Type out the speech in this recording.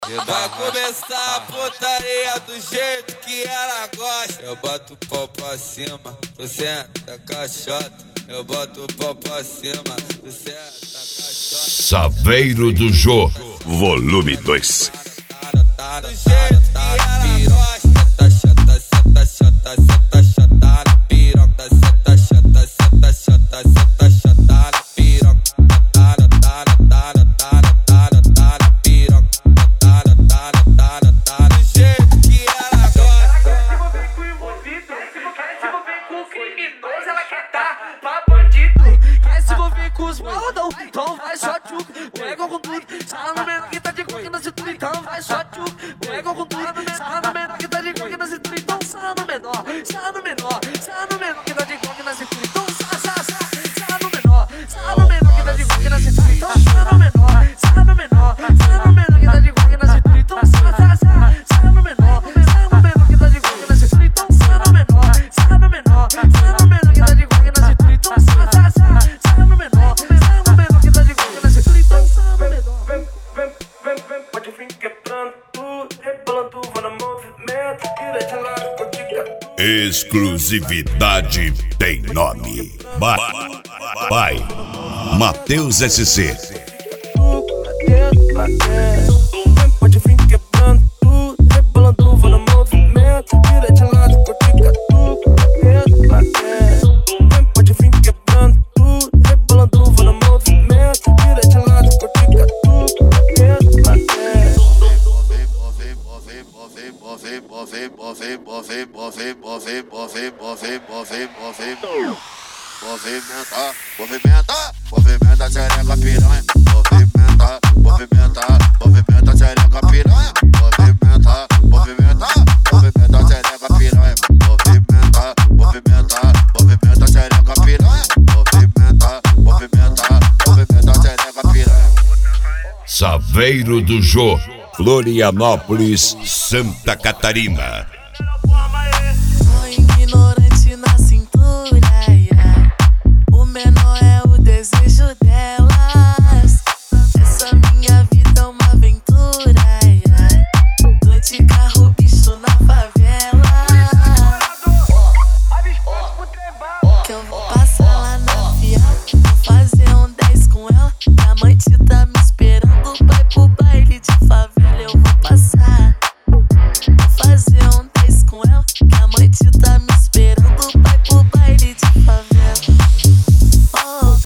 Vai começar a putaria do jeito que ela gosta. Eu boto o pau pra cima, tu senta caixota. Eu boto o pau pra cima, tu senta caixota. Saveiro do Jô, volume 2. Do jeito que ela gosta. Senta chota, senta chota, senta chota na piroca. Senta chota, senta chota, senta chota na piroca. Então vai só tchuca, pega com tudo. Sarra no menor que tá de coque na cintura. Então vai só tchuca, pega com tudo. Sarra no menor que tá de coque na cintura. Então sarra no menor, sarra no menor. Sarra no menor que tá de coque na cintura. Então sarra no menor. Sarra no menor que tá de coque na cintura. Então sarra no menor, sarra no menor. Sarra no menor que tá de coque na cintura. Então sarra no menor. Sarra no menor que tá de coque na cintura. Então sarra no menor, sarra no menor. Sarra no menor que tá de coque na cintura. Então sarra no menor. Exclusividade tem nome. Vai, Matheus SC. Pode vir quebrando tudo, rebolando, vou no movimento. Vira de lado, cortica tudo, pode vir quebrando tudo, rebolando, vou no movimento. Vira de lado, cortica tudo, movimenta a xereca piranha. Movimenta a xereca piranha. Movimenta a xereca piranha. Movimenta a xereca piranha. Movimenta a xereca piranha. Saveiro do Jô, Florianópolis, Santa Catarina.